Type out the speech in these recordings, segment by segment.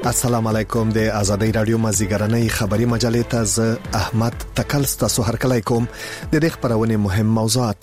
السلام علیکم د آزادۍ رادیو مازیګرنۍ خبری مجلې ته ز احمد تکل ستاسو هر کله کوم د دې خبرونه مهم موضوعات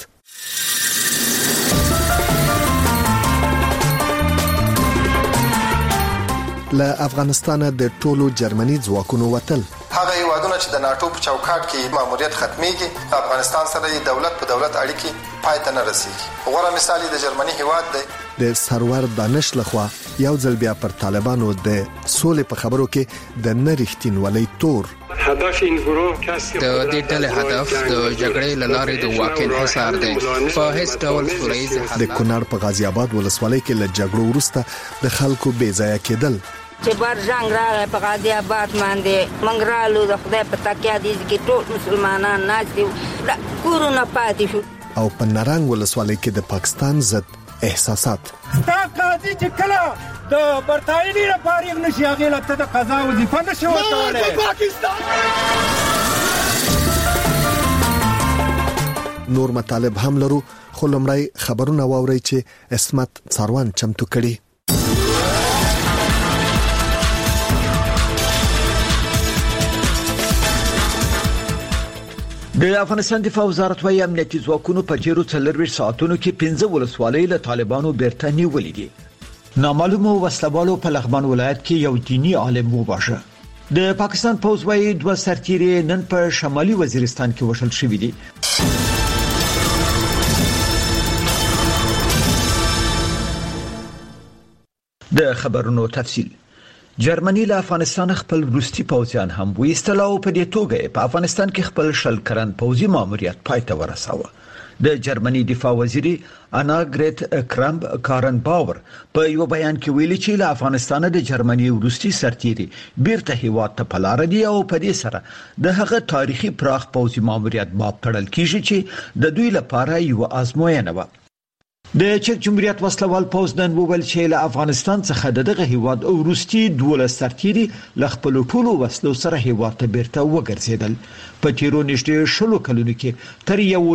له افغانستان د ټولو جرمني ځواکونو وتل هغه هیوادونه چې د ناتو په چوکاټ کې ماموریت ختميږي افغانستان سره د دولت په دولت اړیکې پای ته نه رسیږي غوړه مثال د جرمني هیواد دی د سرور دانش لخوا یو ځل بیا پر طالبانو د سولې په خبرو کې د نریښتینولۍ تور هدف این گروه کسی د دې ډلې هدف د جګړې لاره د واقع انحصار دی په هیڅ ډول سولهییز د کونړ په غازی آباد ولسوالۍ کې له جګړو وروسته د خلکو بې ځایه کېدل چې بار جنگ راغی په غازی آباد باندې منګرالو د خدای په تکیا دي چې ټول مسلمانان ناځي کورونه پاتې شو او په نرنګ ولسوالۍ کې د پاکستان ضد احساسات ستا قاضي چې کله د برتایني لپاره نشي هغه لته د قضا وظیفه نشي ورکولای پاکستان نور مطالب هم لرو خو لمړی خبرونه واوري چې اسمت څاروان چمتو کړي د افغانستان دفاع وزارت وايي امنیتي ځواکونو په تیرو 24 ساعتونو کې 15 ولسوالۍ له طالبانو بیرته نیولې دي. نامعلومو وسلوالو په لغمان ولایت کې یو دینی عالم وواژه. د پاکستان پوځ وايي دوه سرتیري نن په شمالي وزیرستان کې وشل شوې دي. د خبرونو تفصیل جرمني له افغانستان خپل روسي پوځیان هم وېستل او په دې توګه په افغانستان کې خپل شل کرن پوځي ماموریت پای ته ورساوه. د جرمني دفاع وزیر انا گریت کرامب کارن باور په یو بیان کې ویلي چې له افغانستان د جرمني روسي سرتیري بیرته هیواد ته پلار دي او په دې سره د هغه تاریخي پراخ پوځي ماموریت باب تړل کیږي چې د دوی لپاره یو آزموینه و. د چک جمهوریت وسلوال پوځ نن وویل چې له افغانستان څخه دغه هیواد او روسي 12 سرتیري ل خپل ټولو وسلو سره هیواد ته بیرته وګرځیدل. په تیرو نږدې شلو کلونو کې تر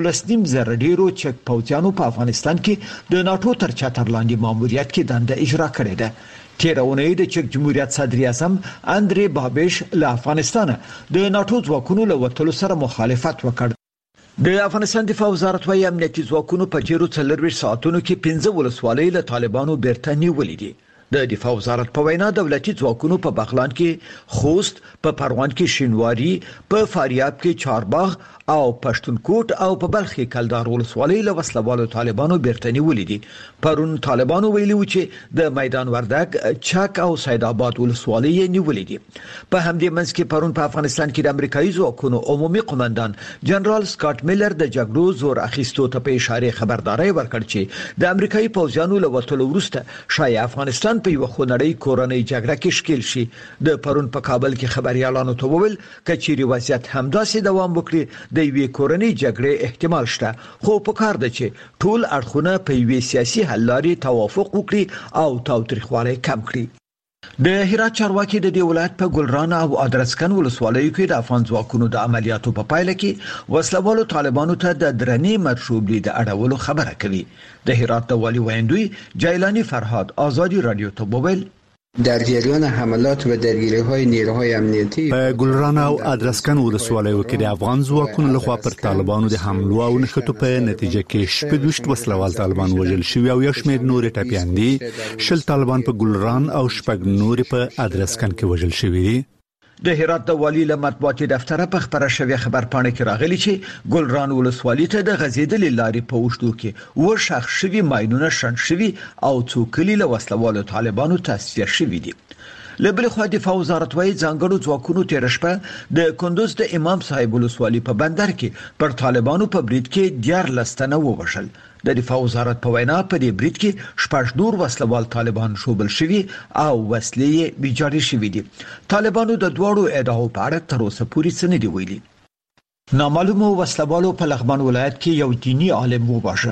1.5 ډیرو چک پوځیانو په افغانستان کې د ناتو تر چتر لاندې ماموریت کې دنده اجرا کړې ده. تیرونه د چک جمهوریت صدر اعظم اندري بابیش له افغانستان د ناتو ځواکونو له وټلو سره مخالفت وکړ. د افغانستان دفاع وزارت وايي امنیتي ځواکونو په تیرو 24 ساعتونو کې 15 ولسوالۍ له طالبانو بیرته نیولې دي. د دفاع وزارت په وینا دولتي ځواکونو په بغلان کې خوست، په پروان کې شینواری، په فاریاب کې چارباغ او پښتونکوټ او په بلخ کې کلدار ولسوالۍ له وسلوالو طالبانو بیرته نیولې دي. پرون طالبانو ویلي و چې د میدان وردګ، چک او سید آباد ولسوالۍ نیولې دي. په همدې منځ کې پرون په افغانستان کې د امریکایي ځواکونو عمومي قومندان جنرال سکاټ میلر د جګړو زور اخیستو ته په اشاره خبرداري ورکړ چې د امریکایي پوځیانو له وټلو وروسته شایع افغانستان په یو خونړۍ کورنۍ جګړه کې شکیل شي. د پرون په کابل کې خبريالانو ته وویل کچيري وضعیت همداسې دوام وکړي د یوې کورنۍ جګړې احتمال شته خو په کار ده چې ټول اړخونه په یوې سیاسي حل لارې توافق وکړي او تاوتریخوالی کم کړي. د هرات چارواکي د دې ولایت په ګلران او ادرسکن ولسوالیو کې د افغان ځواکونو د عملیاتو په پایله کې وسلوالو طالبانو ته د درنې مشروبلي د اړولو خبره کوي. د هرات د والی ویندوی جیلانی فرهاد آزادی رادیو ته وویل در جریان حملات و درگیری‌های نیروهای امنیتی په ګلران او ادرسکن ولسوالیو کې د افغان ځواکونو لخوا پر طالبانو د حملو او نښتو په نتیجه کې شپږ وسلوال طالبان وژل شوي او یو شمېر نور ټپيان دي. شل طالبان په ګلران او شپږ نور په ادرسکن کې وژل شوي دي. د هرات د والی له مطبوعاتي دفتر په خبره شوی خبرپاڼه کې راغلی چې ګلران ولسوالۍ ته د غزیدلې لارې په وشتو کې و شخ شوی ماینونه شن شوی او څوکلي له وسلوالو طالبانو تصفیه شوی دي. لبل خو دفاع وزارت وايي ځانګړو ځواکونو تیر شپه د کندوز د امام صاحب ولسوالۍ په بندر کې پر طالبانو په برید کې 14 تنه ووژل. د دفاع وزارت په وینا په دې برید کې شپږ نور وسلوال طالبان شوبل شوي او وسلې بیجاري شوي دي. طالبانو د دوړو ادعاو په اړه تر اوسه پورې څه نه دی ویلي. نامعلومو وسلوالو په لغمان ولایت کې یو دینی عالم وواژه.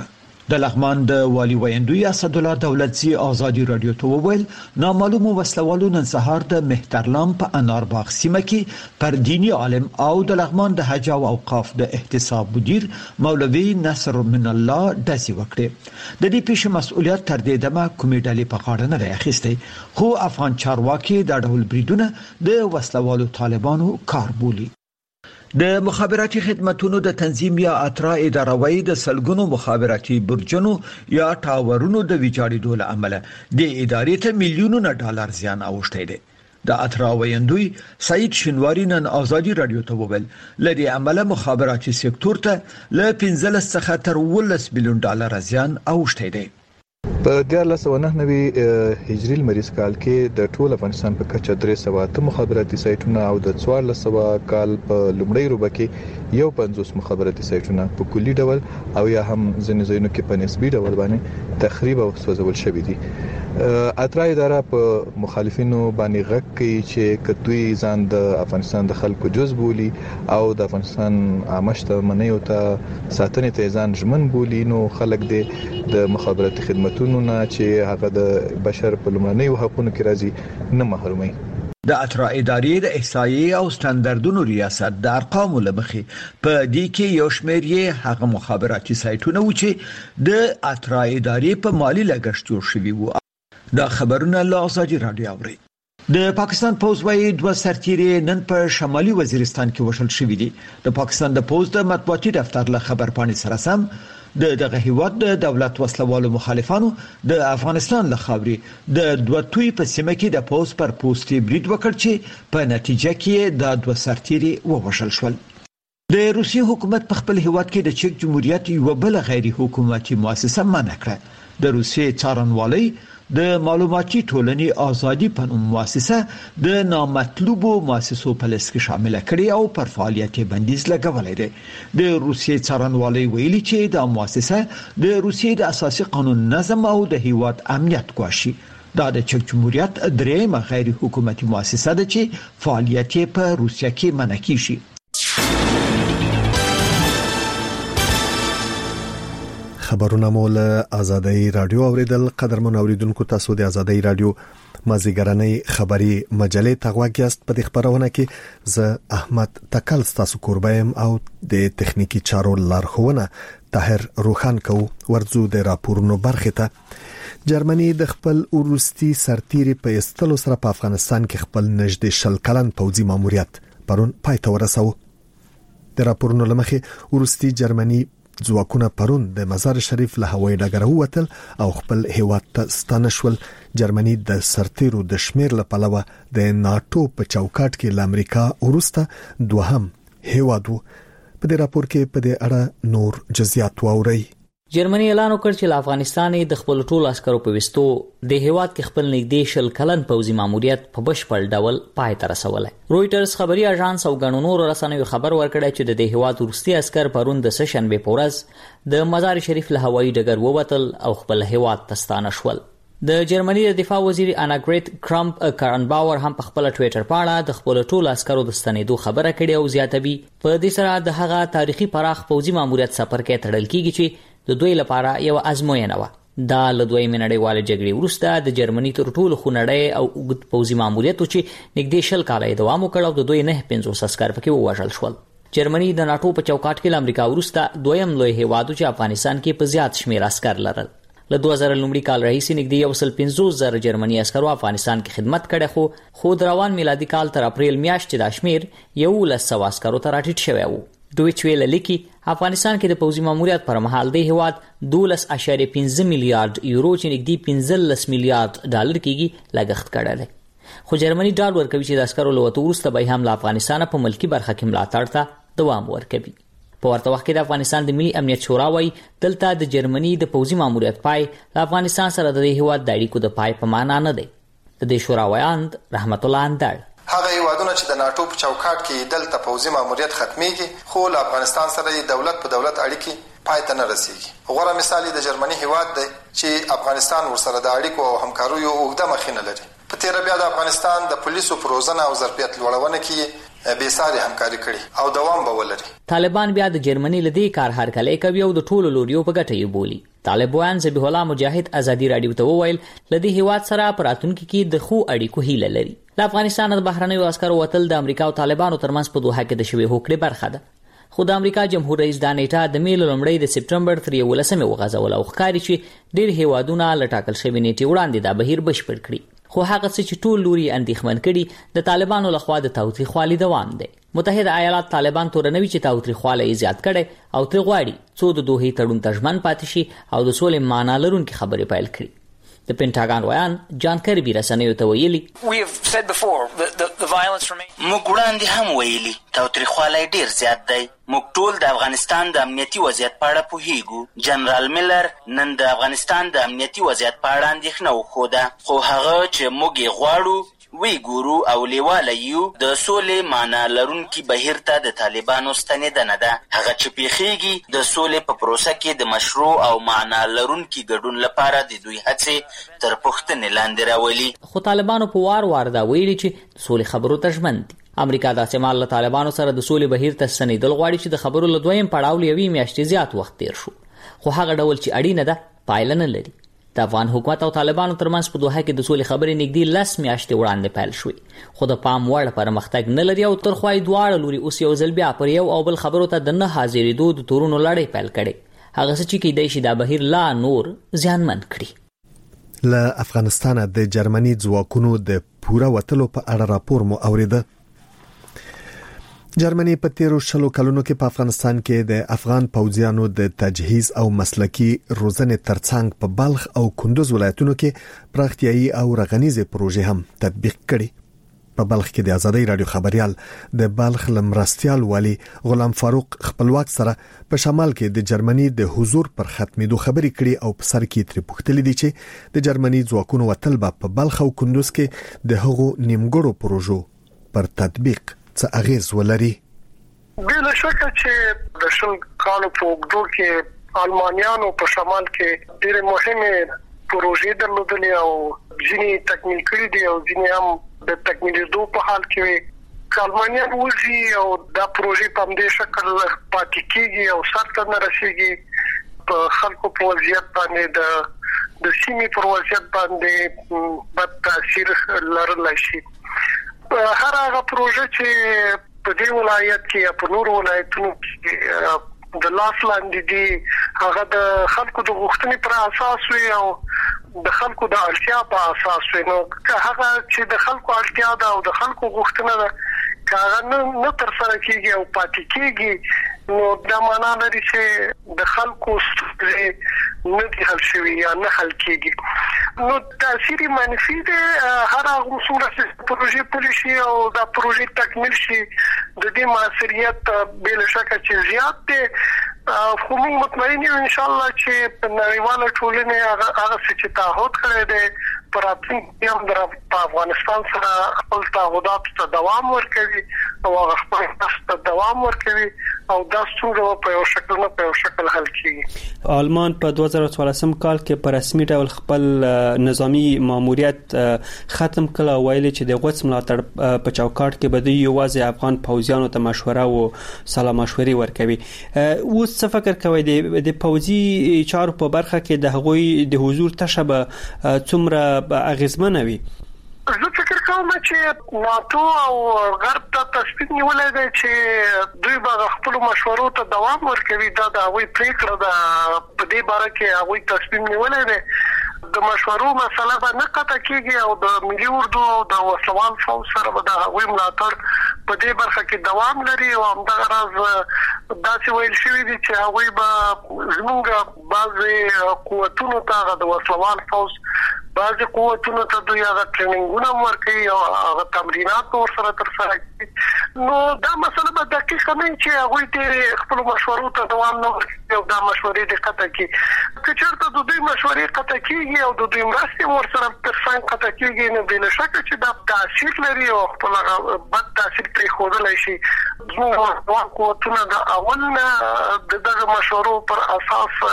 د لغمان د والی ویندوی اسد الله دولتزی آزادی رادیو ته وویل نامعلوم وسلوالو نن سهار د مهترلام په انارباغ سیمه کې پر دینی عالم او د لغمان د حج او اوقاف د احتساب مدیر مولوی نصر من الله داسې وکړي. د دې پیښې مسؤلیت تر دې دمه کومې ډلې په غاړه نه راخسته، خو افغان چارواکي د ډول بریدونه د وسلوالو طالبانو کار بولي. د مخابراتي خدماتونو د تنظیم یا اترا اداروي د سلګونو مخابراتي برجونو یا ټاورونو د ویجاړېدو له امله د ادارې ته میلیونونه ډالر زیان اوښتی دی. د اترا ویندوی سعید شنواری نن آزادی رادیو ته وویل لدی عمله مخابراتي سکتور ته له 15 څخه تر 18 میلیون ډالر زیان اوښتی دی. په 1999 هجری لمریز کال کې د ټول افغانستان په کچه 308 مخابراتي سایټونه او د 1400 کال په لومړۍ روبه کې 50 مخابراتي سایټونه په کلي ډول او یا هم ځینې ځایونو کې په نسبي ډول باندې تخریب او سوځول شوې دي. اترا اداره په مخالفینو باندې غږ کوي چې کدوې ځان د افغانستان د خلکو جز بولی او د افغانستان عامشته منیو ته ساتنې ته ځان ژمن بولی، نو خلک د مخابراتي خدماتونو نه چې هغه د بشر په لومړنیو حقوقو کې راځي نه محرومي. د اترا ادارې د احصایې او ستاندردونو ریاست د ارقامو لمخې په دې کې یو شمېر یې هغه مخابراتي سایټونه و چې د اترا ادارې په مالی لګښت جوړ شوي وو. دا خبرونه له آزادی رادیو اوري. د پاکستان پوز وايي 2 سرتیري نن په شمالي وزیرستان کې وشل شوې دي. د پاکستان د پوز د مطبوعاتي دفتر له خبر پاڼې سره سم دغه هیواد د دولت وسلوالو مخالفانو د افغانستان له خاورې د دوتوی په سیمه کې د پوز پر پوسټي برید وکړ چې په نتیجه کې د 2 سرتیري ووژل شول. د روسیې حکومت په خپل هیواد کې د چک جمهوریت یو بل غیر حکومتي مؤسسه منع کړه. د روسیې څارنوالۍ د معلوماتي ټولنې ازادي په نوم مؤسسه د نامطلوبو مؤسسو په لست کې شامل کړي او پر فعالیت بندیز لګولې ده. د روسیې څارنوالۍ ویلي چې د مؤسسه د روسیې د اساسي قانون نظم او د هیواد امنیت ګواښي. دا د چک جمهوریت درېمه غیر حکومتي مؤسسه ده چې فعالیت په روسیه کې منع کیږي. خبرونه مول آزادۍ رادیو اوریدل. قدرمن اوریدونکو تاسو د آزادۍ رادیو مازیګرنۍ خبری مجلې تغواګیاست. په دې خبرونه کې ز احمد تکل تاسو قربایم او د تخنیکی چارو لارښوونه طاهر روخان کو ورزو د راپورونو برخه ته. جرمني د خپل وروستي سرتیري په استلو سره په افغانستان کې خپل نږدې 10 کلن پوځي ماموریت پرون پای ته ورساو. د راپورونو لمخې وروستي جرمني ځواکونه پرون د مزار شریف له هوایي ډګر ووتل او خپل هیواد ته ستانه شول. جرمني د سرتیرو د شمیر له پلوه د ناتو په چوکاټ کې له امریکا وروسته دوهم هیواد وو. په دې راپور کې په دې اړه نور جزئیات واورئ. جرمني اعلان وکړ چې افغانستان د خپل ټولو عسکرو په وستو د هیواد کې خپل نږدې 10 کلن پوځي ماموریت په بشپړ ډول پای ته رسولی. رويټرز خبري اژانس او غنو نور رسنیو خبر ورکړی چې د هیواد وروستي عسكر پرون د سشنبه په ورځ د مزار شریف له هوایي ډګر ووتل او خپل هیواد ته ستانه شول. د جرمني د دفاع وزیر اناګریت کرامپ کارنباور هم په خپل ټوئیټر پاڼه د خپل ټولو عسکرو د ستنېدو خبره کړې او زیاتوي په دې سره د هغه تاریخي پراخ پوځي ماموریت سفر کې تړل کیږي چې د دوی لپاره یو ازموینه و. دا له دویمې نړیوالې جګړې وروسته د جرمني تر ټولو خونړی او اوږد پوځي ماموریت چې نږدې 10 کاله دوام وکړ او د دوی 950 عسکر پکې ووژل شول. جرمني د ناتو په چوکاټ کې له امریکا وروسته دویم لوی هیواد چې افغانستان کې په زیات شمیر عسکر لرل. له 2000 لومړي کال راهیسې نږدې 150,000 جرمني عسکرو افغانستان کې خدمت کړي خو د روان میلادي کال تر اپریل میاشتې د شمیر 1100 عسکرو ته راټیټ شوی وو. دوی ویل لیکي افغانستان کې د پوځي ماموریت پر مهال د هیواد 12.5 میلیارډ یورو چې نږدې 15 میلیارډ ډالر کېږي لګښت کړی دی. خو جرمني ډاډ ورکوي چې د عسکرو له وتو وروسته به هم له افغانستان په ملکی برخه کې ملاتړ ته دوام ورکوي. په ورته وخت کې د افغانستان د ملي امنیت شورا وايي دلته د جرمني د پوځي ماموریت پای د افغانستان سره د هیواد د اړیکو د پای په معنا نه دی. د دې شورا ویاند رحمت الله اندړ هغه هیوادونه چې د ناتو په چوکاټ کې دلته پوځي ماموریت ختميږي خو له افغانستان سره دولت په دولت اړیکې پای ته نه رسیږي. غوړه مثال د جرمني هیواد دی چې افغانستان ورسره د اړیکو او همکاریو اوږده مخینه لري. په تیر بیا د افغانستان د پولیسو پروژنه او ظرفیت لوړونه کې بېساري همکاري کړي او دوام به ولري. طالبان بیا د جرمني لدی کار هرکلی کوي او د ټولو لوریو په ګټه یې بولي. طالبان ذبیح الله مجاهد ازادي رادیو ته وویل لدی هیواد سره پراتونکو کې د خو اړیکو هیله لري. له افغانستان د بهرنیو عسکرو وتل د امریکا او طالبانو ترمنځ په دوحه کې د شوې هوکړې برخه ده. خو د امریکا جمهور رئیس د نیټه د میل لومړی د سپټمبر 13 وغځول او ښکاري چې ډېر هیوادونه لټاکل شوی نیټه وړاندې د بهیر بشپړ کړي. خو هغه څه چې ټول لوري اندېښمن کړي د طالبانو لخوا د تاوتریخوالي دوام دی. متحده ایالات طالبان تورنوي چې تاوتریخوالی زیات کړي او تر غواړي څو د دوحې تړون ترجمن پاتې شي او د سولې معنا لرونکي خبرې پیل کړي. د پینټاګان ویان جان کربي رسنیو ته ویلي موږ وړاندې هم ویلي تاوتریخوالی ډیر زیات دی. موږ ټول د افغانستان د امنیتي وضعیت په اړه پوهیږو. جنرال میلر نن د افغانستان د امنیتي وضعیت په اړه اندېښنه وښوده، خو هغه چې موږ یې غواړو وی ګورو او لیواله یو د سولې معنا لرونکي بهیر ته د طالبانو ستنېدنه ده. هغه چې پیښیږي د سولې په پروسه کې د مشروع او معنا لرونکي ګډون لپاره د دوی هڅې تر پوښتنې لاندې راولي. خو طالبانو په وار دا ویلي چې د سولې خبرو ته ژمن دي. امریکا د استعمال له طالبانو سره د سولې بهیر ته ستنېدل غواړي چې د خبرو له دویم پړاو لوي میاشتې زیات وخت تیر شو، خو هغه ډول چې اړینه ده پایله نه لري. د افغان حکومت او طالبانو ترمنځ په دوحه کې د سولې خبرې نږدې 10 میاشتې وړاندې پیل شوې، خو د پام وړ پرمختګ نه لري او تر خوای دواړه لوري اوس یو ځل بیا پر یو او بل خبرو ته د نه حاضرېدو د تورونو لړۍ پیل کړي. هغه څه چې کېدای شي دا بهیر لا نور زیانمن کړي. له افغانستان د جرمني ځواکونو د پوره وتلو په اړه راپور مو اوریده. جرمني په تیرو 20 کلونو کې په افغانستان کې د افغان پوځیانو د تجهیز او مسلکی روزنې ترڅنګ په بلخ او کندوز ولایتونو کې پراختیايي او رغنیزه پروژې هم تطبیق کړي. په بلخ کې د ازادۍ رادیو خبريال د بلخ لمرستيال والی غلام فاروق خپلواک سره په شمال کې د جرمني د حضور پر ختمېدو خبرې کړي او په سر کې تر پوښتلې دي چې د جرمني ځواکونو وتل په بلخ او کندوز کې د هغو نیمګړو پروژو پر تطبیق څه اغیز ولري. بلا شکه چې د شل کالو په وګړو کې المانیانو په شمال کې ډېر مهمه پروژې درلودلې او ځینې تکمیل کړې دي او ځینې هم د تکمیلېدو په حال کې. المانیان وځي او دا پروژې په همدې شکل پاتې کیږي او سرته نه رسیږي. په خلکو په وضعیت باندې د سیمې پر وضعیت باندې بد تاثیر لرلی شي. هر هغه پروژه چې په دې ولایت کې یا په نور ولایتونو کې د لاس لاندې دي هغه د خلکو د غوښتنې پر اساس وي او د خلکو د اړتیا په اساس وي. نو هغه چې د خلکو اړتیا ده او د خلکو غوښتنه ده هغه نه تر سره کیږي او پاتې کیږي، نو دا معنا لري چې د خلکو ستونزې نه دي حل شوي یا نه حل کیږي. نو تاثیر منفي دی. هر هغه څومره پروژې پلي شي او دا پروژې تکمیل شي د دې موثریت بلا شکه چې زیات دی. خو موږ مطمئن یو ان شاء الله چې په نړیواله ټولنه هغه چې تعهد کړی دی پر راتلونکي هم د افغانستان سره خپل تعهدات ته دوام ورکوي او هغه خپل ته دوام ورکوي او دا څنګه په یو شکل نه په یو شکل حل کیږي. آلمان په 2014 کال کې په رسمي ډول خپل نظامی ماموریت ختم کړ او ویلي چې د غوڅ ملاتړ په چوکاټ کې بده یوازې افغان پوځیانو ته مشوره او سلا مشورې ورکوي. اوس څه فکر کوي د پوځي چارو په برخه کې د هغوی د حضور تشبه څومره اغیزمنه وي؟ زه فکر کوم چې ناتو او غرب ته تصمیم نیولای دی چې دوی به خپل مشورو ته دوام ورکوي. دا د هغوی پریکړه ده، په دې باره کې هغوی تصمیم نیولای دی. د مشورو مسله به نه قطع کیږي او د ملي اردو او د وسلوال فوج سره به د هغوی ملاتړ په دې برخه کې دوام لري او همدغه راز داسې ویل شوي دي چې هغوی به زموږ بعضې قوتونو ته د وسلوال فوج بعضې قوتونو ته دوی هغه ټریننګونه ورکوي او هغه تمرینات ورسره ترسره کوي. نو دا مسله به دقیقه نه چې هغوی ډېرې خپلو مشورو ته دوام نه ورکوي او دا مشورې دې قطع کړي. که چېرته د دوی مشورې قطع کېږي او د دوی مرستې ورسره ترڅنګ قطع کېږي نو بلا شکه چې دا تاثیر لري او خپل هغه بد تاثیر پرېښودلی شي. زموږ قوتونه د اول نه د دغه مشورو پر اساس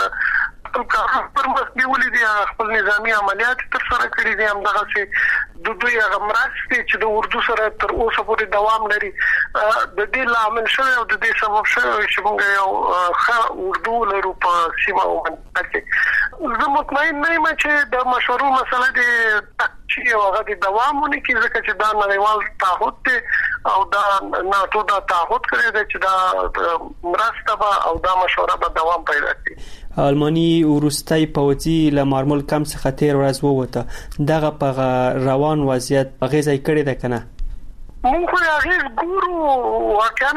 پر مخ نیولې دي، خپل نظامی عملیات ترسره کړي دي. همدغسې د دوی هغه مرستې چې د اردو سره تر اوسه پورې دوام لري د دې لامل شوی او د دې سبب شوی چې موږ یو ښه اردو لرو په سیمه ومنطقه کې. زه مطمئن نه یم چې د مشورو مسله د چې هغه د دوام ونکړي ځکه چې دا نړیوال تعهد دی او دا ناتو دا تعهد کړی دی چې دا مرسته او دا مشوره به دوام پیدا کړي. آلماني وروستي پوځي له مارمول کم څخه تیر ورځ ووته دغه په روان وضعیت اغیزه کړې ده کنه؟ موږ هغه ګورو واقعا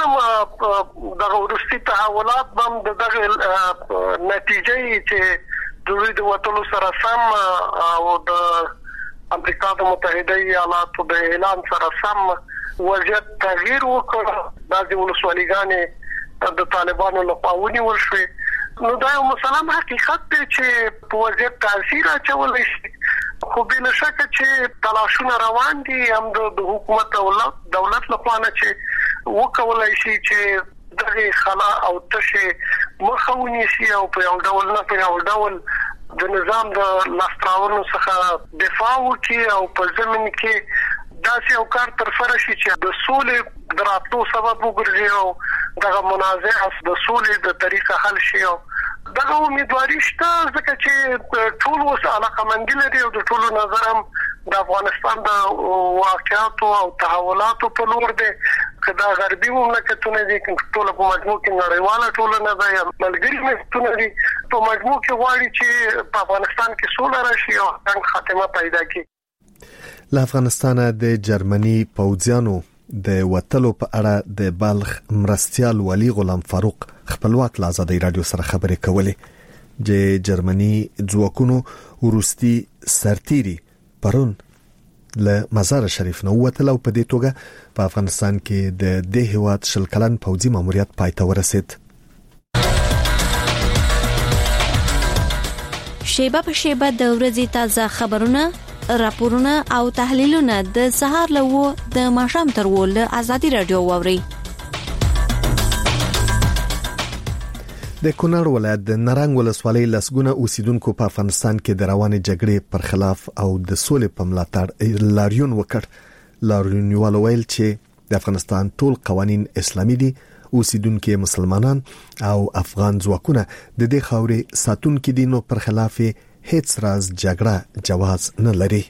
دغه وروستي تحولات هم دغه نتیجې چې دوی د وټولو سره سم او د امریکا د متحده ایالاتو د اعلان سره سم وضعیت تغییر وکړ. بعضې ولسوالیګانې د طالبانو لخوا ونیول شوې. نو دا یو مسلم حقیقت دی چې په وضعیت تاثیر اچولی شي، خو بلا شکه چې تلاشونه روان دي هم د حکومت دولت لخوا نه چې وکولای شي چې دغه خلا او تشه مخه ونیسي او په یو ډول نه په یو ډول د نظام د لاستراولو څخه دفاع وکړي او په ضمن کې داسې یو کار ترسره شي چې د سولې د راتلو سبب وګرځي او دغه منازعه د سولې د طریقه حل شي. او دغه امیدواري شته ځکه چې ټول اوس علاقمندي لري او د ټولو نظر هم د افغانستان د واقعاتو او تحولاتو په لور دی. که دا غربي مملکتونه دي ټول په مجموع کې نړیواله ټولنه ده یا ملګري ملتونه دي په مجموع کې غواړي چې په افغانستان کې سوله راشي او څنګه خاتمه پیدا کړي. له افغانستان د جرمني پوځیانو د وټلو په اړه د بلخ مرستيال ولی غلام فاروق خپلواک له آزادۍ رادیو سره خبرې کولې. د جرمني ځواکونو وروستي سرتيري پرون له مزار شریف نو وټل او په دې توګه په افغانستان کې د دې هیواد شل کلن پوځي ماموریت پای ته ورسید. شیبه په شیبه د ورځې تازه خبرونه، راپورونه او تحلیلونه د سهار له د ماښام تر ول آزادۍ رادیو ووري. د کونړ ولایت د نرنګ ولسوالۍ لسګونه اوسیدونکو په افغانستان کې د روانې جګړې پر خلاف او د سولې په ملاتړ لاریون وکړ. لاریونوال ویل چې د افغانستان ټول قوانين اسلامي دي، اوسیدونکو مسلمانان او افغان ځواکونه د دې خاورې ساتونکو دي، نو پر خلاف هیڅ راز جګړه جواز نه لري.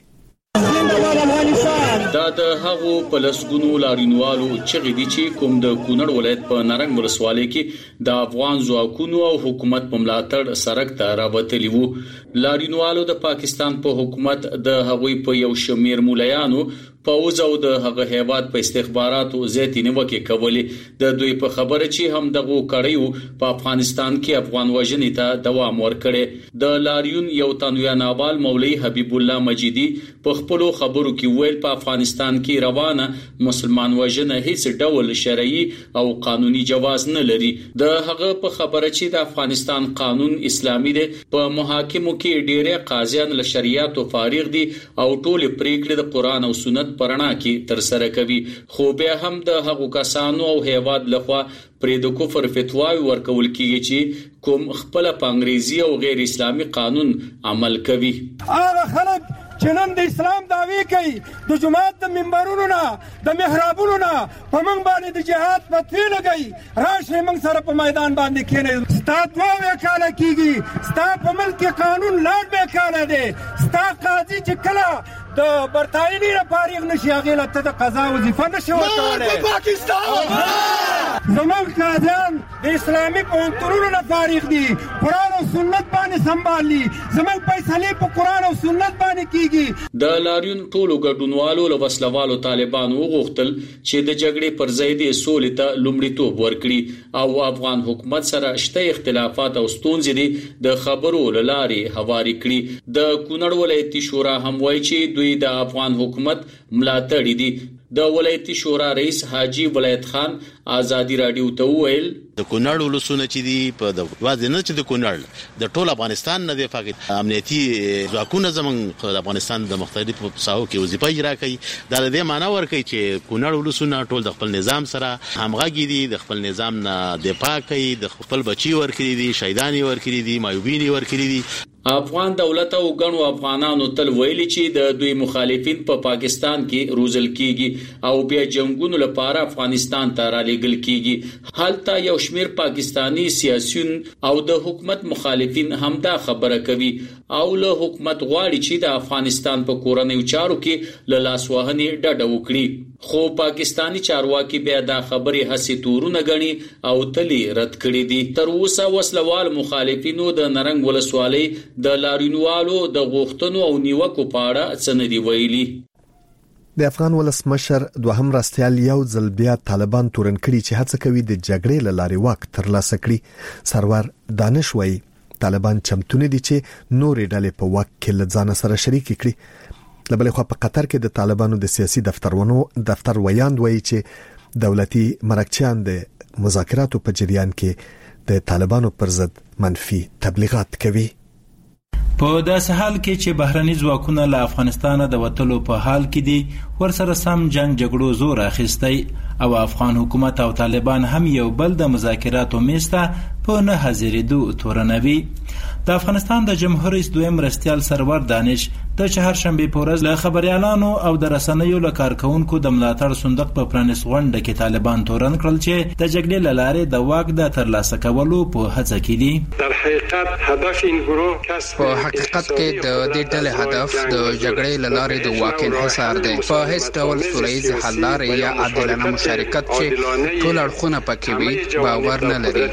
دا د هغو پلسګونو لارینوالو چې غدي چې کوم د کونړ ولایت په نارنګ ولسوالۍ کې د افغان ځواکونو او حکومت په ملاتړ سرک ته راوتلی وو. لارینوالو د پاکستان په حکومت د هغوی په یو شمیر مولایانو پوز او د هغه هیواد په استخباراتو زیاتې نیوکې کولې. د دوی په خبره چې هم دغه کړیو په افغانستان کې افغان وژنې ته دوام ورکړي. د لاریون یو تنویا نابال مولوی حبیب الله مجیدی په خپل خبرو کې ویل په افغانستان کې روانه مسلمان وژنه هیڅ ډول شرعي او قانوني جواز نه لري. د هغه په خبره چې د افغانستان قانون اسلامي دی، په محاکمو کې ډېر قاضیان له شریعت او فارغ دي او ټول پریکړې د قران او سنت پرنا کې تر سره کوي. خو بیا هم د هغو کسانو او هیواد لخوا پرې د کفر فتواوی ورکول کیږي چې کوم خپل په انګریزي او غیر اسلامي قانون عمل کوي. هغه خلک چې نن د اسلام دعوی کوي، د جماعت د منبرونو نه د محرابونو نه په موږ باندې د جهاد فتوی لګي، راشي موږ سره په میدان باندې کېنه. ستا دوه کاله کیږي، ستا په ملک قانون لاړ به کاله دي، ستا قاضي چې کله د برتاینی را فارغ نشي هغه لته د قضا وظیفه نشي ورکولای. پاکستان زموږ قاضیان د اسلامي قانونونو نه فارغ دي، قران او سنت باندې سمبالي، زموږ فیصله په قران او سنت باندې کیږي. د لاریون ټولو ګډونوالو له وسلوالو طالبانو وغوښتل چې د جګړې پر ځای د سولې ته لومړیتوب ورکړي او افغان حکومت سره شته اختلافات او ستونزې دي د خبرو لاري هواري کړي. د کونړ ولایتي شورا هم وایي چې دوی د افغان حکومت ملاتړي دي. د ولایتي شورا رئیس حاجی ولایت خان آزادی رادیو ته ویل د کونړ ولسونه چې دی په د واځي نه چې د کونړ د ټول افغانستان نه دی، فقط امنیتي ځواکونه زمونږ د افغانستان د مختلفو ساحو کې وظیفه اجرا کوي. دا د دې معنی ورکوي چې کونړ ولسونه ټول د خپل نظام سره همغږي دي، د خپل نظام نه دفاع کوي، د خپل بچي ورکړي دي، شهیدان ورکړي دي، مایوبین ورکړي دي. افغان دولت او غنو افغانانو تل ویلي چې د دوی مخالفین په پاکستان کې روزل کیږي او بیا جنگونو لپاره افغانستان ته را لېږل کیږي. حالته یو شمیر پاکستانی سیاسيون او د حکومت مخالفین همدا خبره کوي او له حکومت غواړي چې د افغانستان په کورنیو چارو کې له لاسوهنې ډډه وکړي. خو پاکستانی چارواکي بیا دا خبرې هسې تورونه غني او تلی رد کړې دي. تر اوسه وسلوال مخالفینو د نرنګ ولسوالۍ د لارینوالو د غوښتنو او نیوکو په اړه څه نه دی ویلي. د افغان ولسمشر دوهم راستیال یو ځل بیا طالبان تورن کړي چې هڅه کوي د جګړې له لارې واک ترلاسه کړي. سرور دانش وایي طالبان چمتونه دي چې نورې ډلې په واک کې له ځان سره شریک کړي. لبلې خو په قطر کې د طالبانو د سیاسي دفتر ویاند وایي چې دولتي مرکچیان د مذاکراتو په جریان کې د طالبانو پر ضد منفي تبلیغات کوي. په داسې حال کې چې بهرني ځواکونه له افغانستان د وټلو په حال کې دي ورسره سم جنگ جګړو زور اخیستی او افغان حکومت او طالبان هم یو بل د مذاکراتو میسته په نه حاضرېدو تورنوي. د افغانستان د جمهور رئیس دویم مرستیال سرور دانش د چهارشنبه په ورځ له خبريالانو او د رسنیو له کارکونکو د ملاتړ صندوق په پرانیس غونډه کې طالبان تورن کړل چې د جګړې له لارې د واک د ترلاسه کولو په هڅه کې دي. در حقیقت هدف این گروه په حقیقت کې د دې ډلې هدف د جګړې له لارې د واک انحصار دی. په هیڅ ډول سولهییز حل لارې یا عادلانه مشارکت چې ټول اړخونه پکې وي باور نه لري.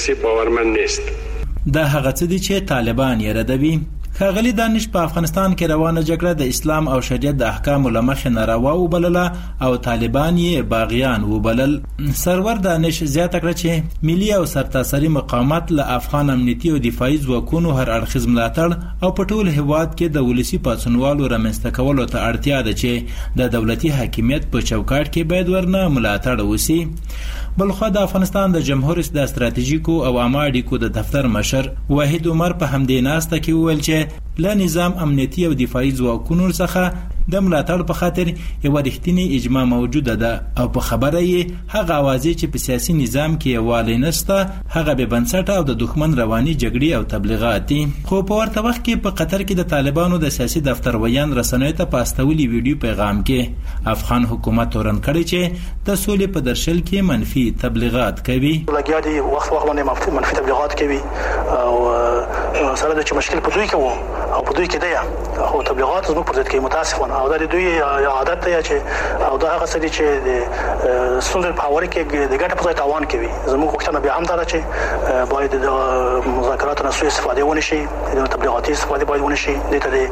دا هغه څه دي چې طالبان یې ردوي. ښاغلي دانش په افغانستان کې روانه جګړه د اسلام او شریعت د احکامو له مخې ناروا وبلله او طالبان یې باغیان وبلل. سرور دانش زیاته کړه چې ملي او سرتاسري مقاومت له افغان امنیتي او دفاعي ځواکونو هر اړخیز ملاتړ او په ټول هیواد کې د ولسی پاڅونوالو رامنځته کولو ته اړتیا ده چې د دولتي حاکمیت په چوکاټ کې باید ورنه ملاتړ وسی. بلخو د افغانستان د جمهور رئیس د ستراتیژیکو او عامه اړیکو د دفتر مشر وحید عمر په همدې ناسته کې وویل چې له نظام امنیتي او دفاعي ځواکونو څخه د ملاتړ په خاطر یو رښتینی اجماع موجوده ده او په خبره یې هغه اوازې چې په سیاسي نظام کې یووالی نشته هغه به بنسټه او د دښمن رواني جګړې او تبلیغات دي. خو په ورته وخت کې په قطر کې د طالبانو د سیاسي دفتر ویان رسنیو ته پاستولي ویډیو پیغام کې افغان حکومت تورن کړی چې د سولې په درشل کې منفي تبلیغات کوي. لګیا دي وخت باندې منفي تبلیغات کوي او سره د مشکل په دوی کې او په دوی کې دی او تبلیغات زموږ پر ضد کې متاسفانه او د دوی عادت دی چې او دا هغه څه دي چې د سندر پاور کې د ګټه په ځای تاوان کوي. زموږ وختونه بیا هم دا چې باید د مذاکراتو نه سوء استفاده ونه شي د تبلیغاتي استفاده باید ونه شي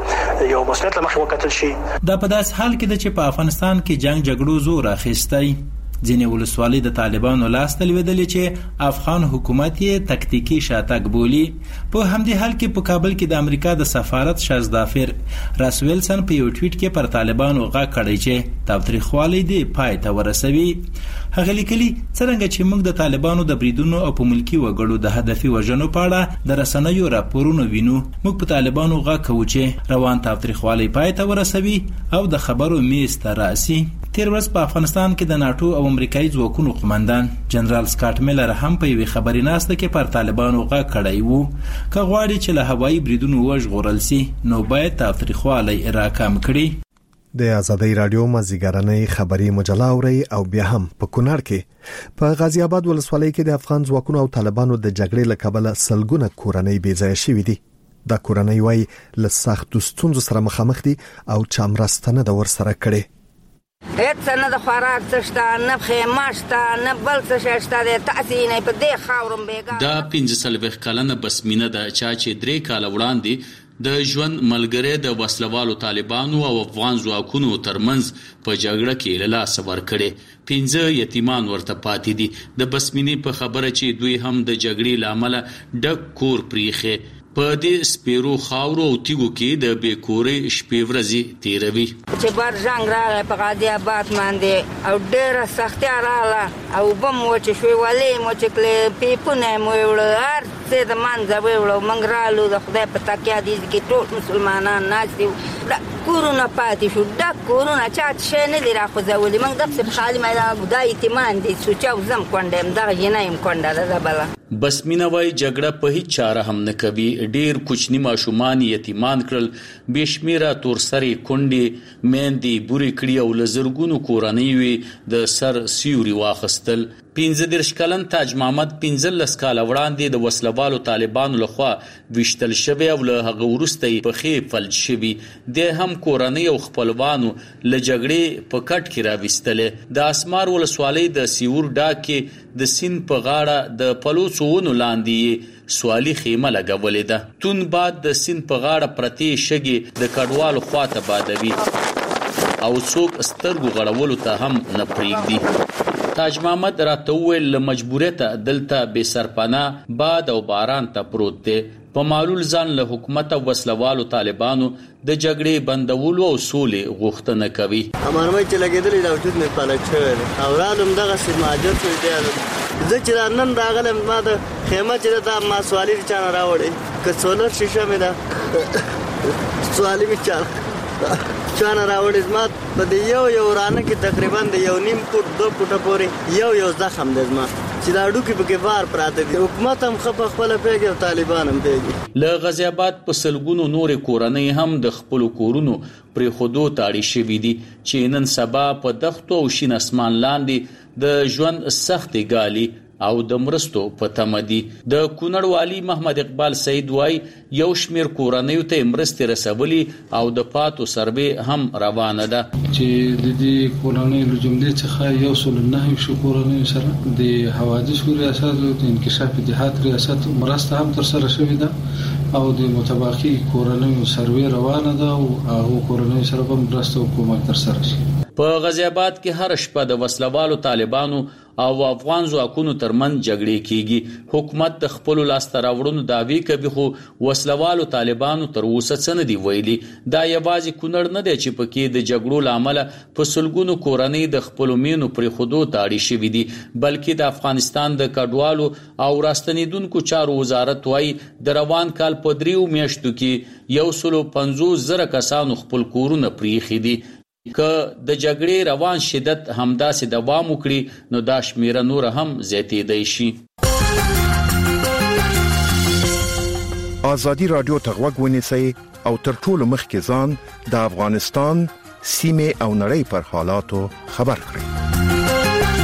د یو مسؤلیت لمخې وکتل شي. دا په داس حال کې چې په افغانستان کې جنگ جګړو زور اخیستی. ځینې ولسوالۍ د طالبانو لاس ته لوېدلې چې افغان حکومت یې تکتیکي شاتګ بولي. په همدې حال کې په کابل کې د امریکا د سفارت شازدافر راس ویلسن په یو ټویټ کې پر طالبانو غږ کړی چې تاوتریخوالی دې پای ته ورسوي. هغه لیکلي څرنګه چې موږ د طالبانو د بریدونو او په ملکی وګړو د هدفي وژنو په اړه د رسنیو راپورونه وینو موږ په طالبانو غږ کوو چې روان تاوتریخوالی پای ته ورسوي او د خبرو میز ته راسي. تیر ورځ په افغانستان کې د ناتو او امریکایي ځواکونو قومندان جنرال سکاټ میلر هم په یوې خبري ناسته کې پر طالبانو غږ کړی وو که غواړي چې له هوایي بریدونو وژغورل سي نو باید تاوتریخوالی راکم کړي. د آزادۍ رادیو مازیګرنۍ خبري مجله اوري او بیا هم په کونړ کې په غازی آباد ولسوالۍ کې د افغان ځواکونو او طالبانو د جګړې له کبله سلګونه کورنۍ بې ځایه شوې دي. دا کورنۍ وايي له سخت ستونزو سره مخامخ دي او چا مرسته نه ده ورسره کړې. هیڅ نه د خوراک څه شته نه خیمه شته نه بل څه شته د تاسې نه په دې خاورم بیګا. دا 15 کلنه بسمینه ده چې 3 کال وړاندې د ژوند ملګری د وسلوالو طالبانو او افغان ځواکونو ترمنځ په جګړه کې له لاسه ورکړي. 15 یتیمان ورته پاتې دي. د بسمینې په خبره چې دوی هم د جګړې لامل ډک کور پریخي په دې سپیرو خاورو او تیګو کې د بیکورې شپې ورځې تیروي. چې بار جنگ راغی په غازی آباد باندې او ډېره سختي راغله او بم وچ شوی ولې مو چې کله پیپونه مو وړ هر څه د منځه وړو موږ رالو د خدای په تکیا دي چې ټول مسلمانان ناست دي کورونه پاتې شو ډک کورونه چا چې نه دي راخوځولي موږ دغسې په خالي میدان ګدای یتیمان دي سوچاو زم کونډه یم دغه جنایم کونډه ده بله بس مینه وای جګړه په هیڅ چاره هم نه کوي. ډیر کوچنی ماشومان یتیمان کړل، بشمیره تورسری کونډې میندې بوري کړي او لزرګونو کورنۍ وي د سر سیوري واخستل. 15 کلن تاج محمد 15 کال وړاندې د وسلوالو طالبانو لخوا وشتل شوی او له هغه وروسته په خې فلج شوی. د هم کورنۍ او خپلوانو له جګړې په کټ کې راوستلې. د اسمار ولسوالۍ د سیور ډاکې د سین په غاړه د پلوڅونو لاندې سوالی خیمه لګولې ده. تون بعد د سین په غاړه پرتی شګي د کډوالو خواته بادوي او څوک سترګو غړولو ته هم نه پریږدي. تاج محمد راته وویل له مجبوریته دلته بې سرپناه باد او باران ته پروت دی. په معلول ځان له حکومت او وسلوالو طالبانو د جګړې بندولو او سولې غوښتنه کوي. امرمای چې لګیدلې دا وجود نه پالک شوی او رالم دغه سماجت شوی دی. زه چې نن راغلم ما د خیمه چې دا ما سوالی چانه راوړې که سولر شیشه مې دا سوالی مې چانه راوړې. ما په دې یو رانه کې تقریبا د 1.5 فوټ 2 فوټه پورې یو زخم دی زما چې دا ډوکی په کې وار پراته دي. حکومت هم خپل پیګي او طالبان هم پیګي. له غزي آباد په سلګونو نور کورنۍ هم د خپل کورونو پر خودو تاړي شوی دي چې نن سبا په دښتو او شین اسمان لاندې د ژوند سختي ګالي او د مرستو په تمدي. د کونړ والی محمد اقبال سید وای یو شمیر کورنۍ ته مرستې رسولي او د پاتو سروې هم روانه ده. چې د دې کورنۍ له جملې څخه 109 شو کورنۍ سره د حوادث ریاست او د انکشاف جهات ریاست مرسته هم تر سره شوې ده او د متباقي کورنۍ سروې روانه ده او هغه کورنۍ سره هم مرسته او کومک تر سره شي. په غزي آباد کې هر شپه د وسلوالو طالبانو او افغان ځواکونو ترمن جګړې کیږي. حکومت د خپل لاسته راوړنو دعوی کوي خو وسلوالو طالبانو تر اوسه څه نه دی ویلي. دا یوازې کونړ نه دی چې پکې د جګړو لامل په سلګونو کورنۍ د خپل مینو پر خودو تاړي شوی دي، بلکې د افغانستان د کډوالو او راستنیدونکو چارو وزارت وایي د روان کال په 3 میاشتو کې 150,000 کسانو خپل کورونه پریخي دي. که د جګړې روان شدت همداسې دوام وکړي نو دا شمیره نور هم زیاتېدای شي. ازادي رادیو ته غوږ ونیسئ او تر ټولو مخکې ځان د افغانستان سیمې او نړۍ پر حالاتو خبر کړئ.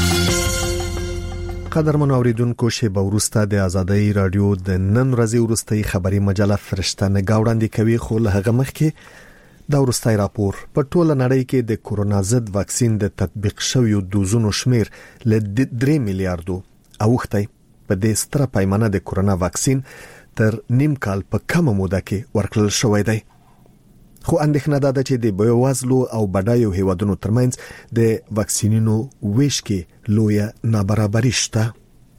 قدرمن اوریدونکو شیبه وروسته د ازادي رادیو د نن ورځې وروستۍ خبري مجله فرشتنه گاوړاندې کوي خو له هغه مخکې دا وروستۍ راپور په ټوله نړۍ کې د کورونا ضد واکسین د تطبیق شویو دوزونو شمیر له 3 میلیارډو اوښتای. په دې ستره پیمانه د کورونا واکسین تر نیم کال په کمه موده کې ورکړل شوی دی. خو اندېښنه ده چې د بیوازلو او بډایو هیوادونو ترمنځ د واکسینونو ویش کې لویه نابرابري شته.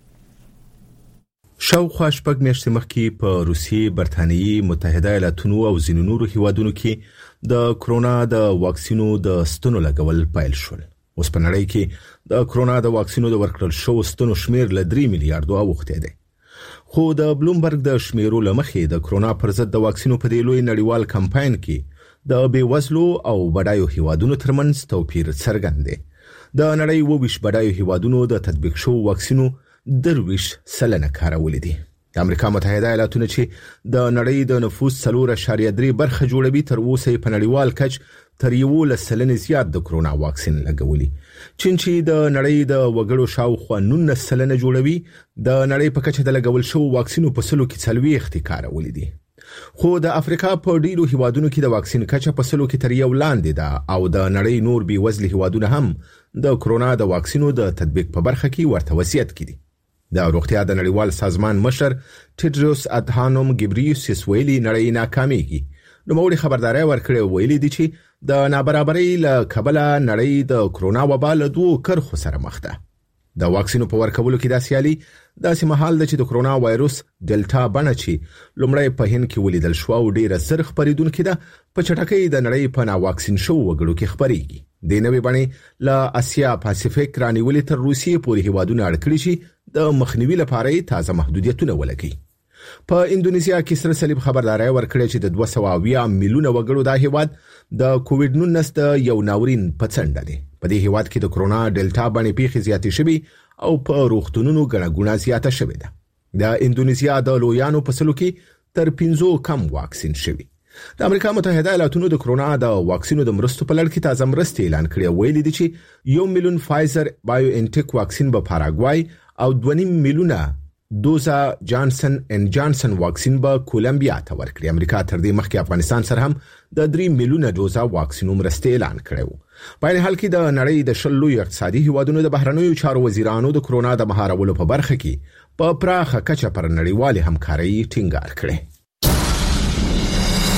شاوخوا شپږ میاشتې مخکې په روسیې، برتانیې متحده ایالاتونو او ځینو نورو هیوادونو کې د کرونا د واکسینو د ستنو لګول پیل شول. اوس په نړۍ کې د کرونا د واکسینو د ورکړل شوو ستنو شمیر له 3 میلیارډو اوښتی دی. خو د بلومبرګ د شمیرو لمخې د کرونا پر ضد د واکسینو په دې لوی نړیوال کمپاین کې د بیوزلو او بډایو هیوادونو ترمنځ توپیر څرګند دی. د نړۍ 22 بډایو هیوادونو د تطبیق شوو واکسینو 30% کارولې دي. د امریکا متحده ایالاتونو چې د نړۍ د نفوس 4.3 برخه جوړوي تر اوسه په نړیوال کچ تر 11% زیات د کرونا واکسین لګولي. چین چې د نړۍ د وګړو شاوخوا 19% جوړوي د نړۍ په کچ د لګول شو واکسینو په سلو کې 40 کارولې دي. خو د افریقا په ډیرو هیوادونو کې د واکسین کچه په سلو کې تر 1 لاندې ده او د نړۍ نور بي وزل هیوادونه هم د کرونا د واکسینو د تطبیق په برخه کې ورته وضعیت کړي. د روغتیا د نړیوال سازمان مشر ټیډروس ادهانوم ګبریوسس ویلي نړۍ ناکامېږي. نو موري خبرداري ورکړې ویلي دي چې د نابرابرۍ له کبله نړۍ د کرونا وبا له 2 کرخو سره مخ ده. د واکسینو په ورکولو کې د سیالي داسې مهال ده چې د کرونا وایروس ډیلټا بڼه چې لومړی په هند کې ولیدل شو او ډیره زر خپریدونکې ده په چټکۍ د نړۍ په نا واکسین شو وګړو کې خبريږي. د نوې بڼې له اسیا پاسفیک رانیولې تر روسیې پورې هیوادونه اړ کړي شي د مخنیوي لپاره تازه محدودیتونه ولګي. په اندونیزیا کې سره صلیب خبرداري ورکړې چې د 220 میلیونه وګړو د هیواد د کووډ 19 د یو ناورین په څنډه دي. په دې هیواد کې د کرونا ډیلټا باندې پیښې زیاتې شوي او په روغتونونو ګڼه ګوڼه زیاته شوې ده. د اندونیزیا د لویانو په سلو کې تر 15 کم واکسین شوی. د امریکا متحده ایالاتونو د کرونا د واکسینو د مرستو په لړ کې تازه مرستې اعلان کړې، ویلي دي چې 1 میلیون فایزر بایو انټیک واکسین به پاراګوای او 2.5 میلیونه دوزه جانسن اند جانسن واکسین به کولمبیا ته ورکړي. امریکا تر دې مخکې افغانستان سره هم د 3 میلیونه دوزه واکسینو مرستې اعلان کړې. په حال کې د نړۍ د 10 لوی اقتصادي هیوادونو د بهرنیو چارو وزیرانو د کرونا د مهارولو په برخه کې په پراخه کچه پر نړیوال همکاري ټینګار کړي.